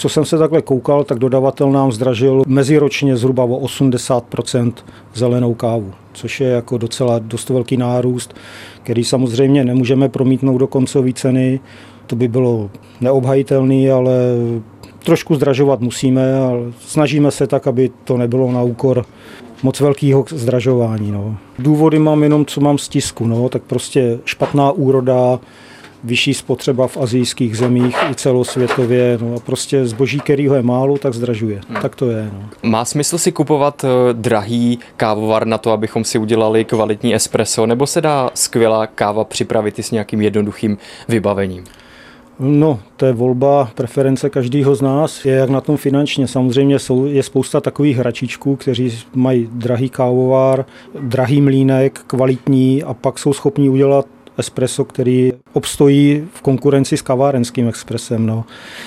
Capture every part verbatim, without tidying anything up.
Co jsem se takhle koukal, tak dodavatel nám zdražil meziročně zhruba o osmdesát procent zelenou kávu, což je jako docela dost velký nárůst, který samozřejmě nemůžeme promítnout do koncové ceny. To by bylo neobhajitelné, ale trošku zdražovat musíme, ale snažíme se tak, aby to nebylo na úkor moc velkého zdražování. No. Důvody mám jenom, co mám z tisku, no, tak prostě špatná úroda, vyšší spotřeba v asijských zemích i celosvětově, no a prostě zboží, kterýho je málo, tak zdražuje. Hmm. Tak to je. No. Má smysl si kupovat drahý kávovar na to, abychom si udělali kvalitní espresso, nebo se dá skvělá káva připravit i s nějakým jednoduchým vybavením? No, to je volba, preference každého z nás, je jak na tom finančně. Samozřejmě jsou, je spousta takových hračičků, kteří mají drahý kávovar, drahý mlýnek, kvalitní a pak jsou schopni udělat espresso, který obstojí v konkurenci s kavárenským expresem. No.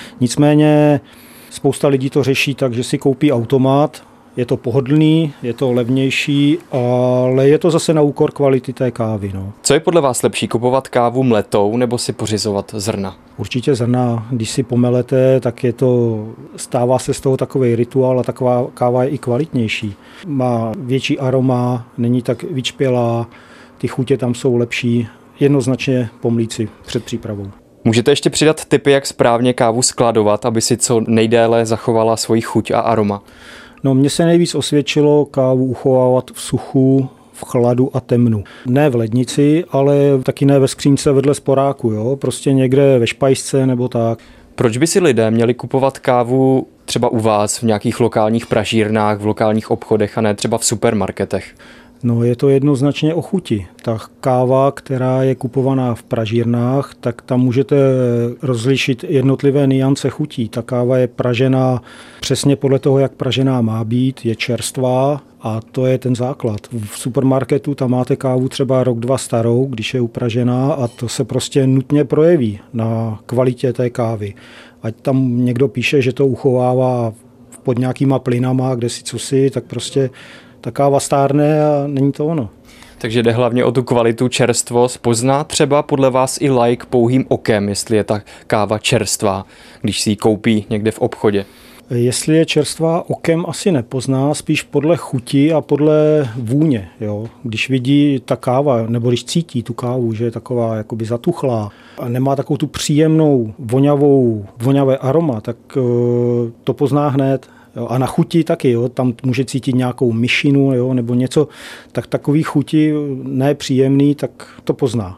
Nicméně spousta lidí to řeší tak, že si koupí automat, je to pohodlný, je to levnější, ale je to zase na úkor kvality té kávy. No. Co je podle vás lepší, kupovat kávu mletou nebo si pořizovat zrna? Určitě zrna. Když si pomelete, tak je to, stává se z toho takový rituál a taková káva je i kvalitnější. Má větší aroma, není tak vyčpělá, ty chutě tam jsou lepší. Jednoznačně pomlít si před přípravou. Můžete ještě přidat tipy, jak správně kávu skladovat, aby si co nejdéle zachovala svoji chuť a aroma? No, mně se nejvíc osvědčilo kávu uchovávat v suchu, v chladu a temnu. Ne v lednici, ale taky ne ve skřínce vedle sporáku, jo? Prostě někde ve špajsce nebo tak. Proč by si lidé měli kupovat kávu třeba u vás v nějakých lokálních pražírnách, v lokálních obchodech a ne třeba v supermarketech? No, je to jednoznačně o chuti. Ta káva, která je kupovaná v pražírnách, tak tam můžete rozlišit jednotlivé nuance chutí. Ta káva je pražená přesně podle toho, jak pražená má být, je čerstvá a to je ten základ. V supermarketu tam máte kávu třeba rok, dva starou, když je upražená a to se prostě nutně projeví na kvalitě té kávy. Ať tam někdo píše, že to uchovává pod nějakýma plynama, kde si cosi, tak prostě ta káva stárne a není to ono. Takže jde hlavně o tu kvalitu, čerstvost. Pozná třeba podle vás i laik pouhým okem, jestli je ta káva čerstvá, když si ji koupí někde v obchodě? Jestli je čerstvá, okem asi nepozná, spíš podle chuti a podle vůně. Jo. Když vidí ta káva, nebo když cítí tu kávu, že je taková jakoby zatuchlá a nemá takovou tu příjemnou, voňavou, voňavé aroma, tak to pozná hned. Jo, a na chuti taky, jo, tam může cítit nějakou myšinu, jo, nebo něco, tak takový chuti nepříjemný, tak to pozná.